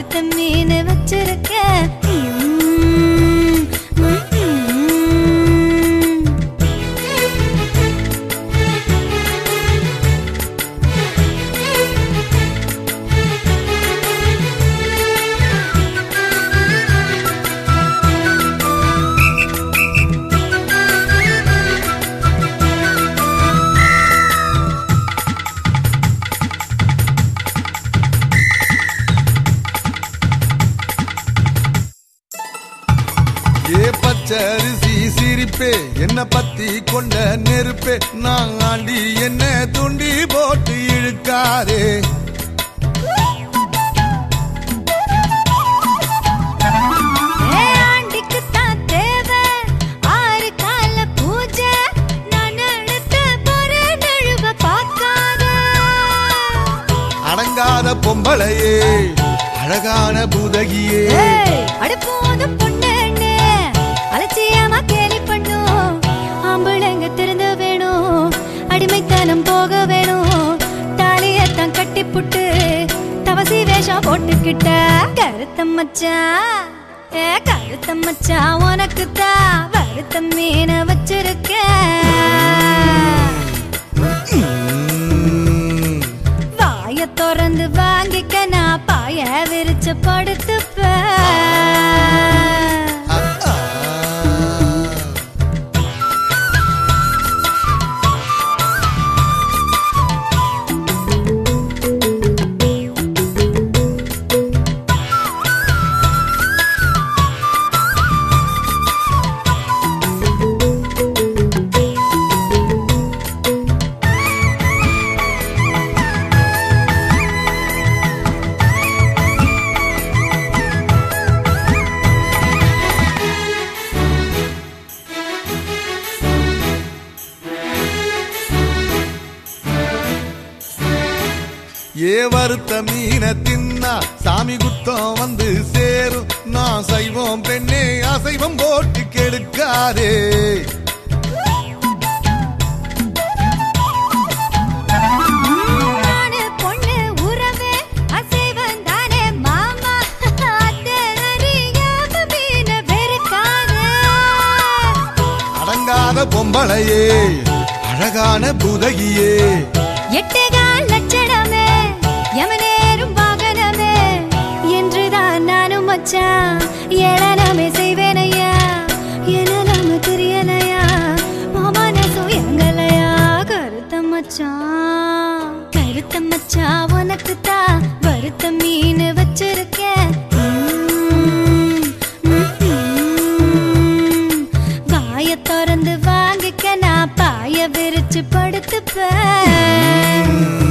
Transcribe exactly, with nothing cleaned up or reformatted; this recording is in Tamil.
வறுத்த மீன் வச்சிருக்கேன். பச்சரிசி சிரிப்பே என்ன பத்தி கொண்ட நெருப்பே நான் ஆண்டி என்ன துண்டி போட்டு இழுக்காதே. ஆண்டிக்கு தான் தேவை ஆறு கால பூஜை. நான் எடுத்த பொறு நழுவ பார்க்காத. அடங்காத பொம்பளையே அழகான பூதகியே அடுப்போதும் பொண்ணு அலட்சியமா கேலி பண்ணும். ஆம்பளைங்க திறந்து வேணும் அடிமைத்தனம் போக வேணும். தாலியத்தான் கட்டி புட்டு தவசி வேஷம் போட்டுக்கிட்ட கருத்த மச்சான் ஏ கருத்த மச்சான் உனக்கு தான் வறுத்த மீன வச்சிருக்க. வாய திறந்து வாங்கிக்க நான் பாய விரிச்சு படுத்துப்ப. ஏ வறுத்த மீன தின்னா சாமி குத்தம் வந்து சேரும். நான் சைவம் பெண்ணே அசைவம் போட்டு கெடுக்காதே. பொண்ணு உறவே அசைவம் தானே மாமா. மீன வெறுக்காதே. அடங்காத பொம்பளையே அழகான பூதகியே எட்டேகால் லட்சணமே யமனேரும் வாகனமே என்றுதான் நானும் மச்சான் ஏளனமே செய்வேனையா. ஏளனமே தெரியலையா மனசும் எங்களையா. கருத்த மச்சான் கருத்த மச்சான் உனக்கு தான் வறுத்த மீன் வச்சிருக்கேன். வாய திறந்து வாங்கிக்க நான் பாய விரிச்சு படுத்துப்பேன்.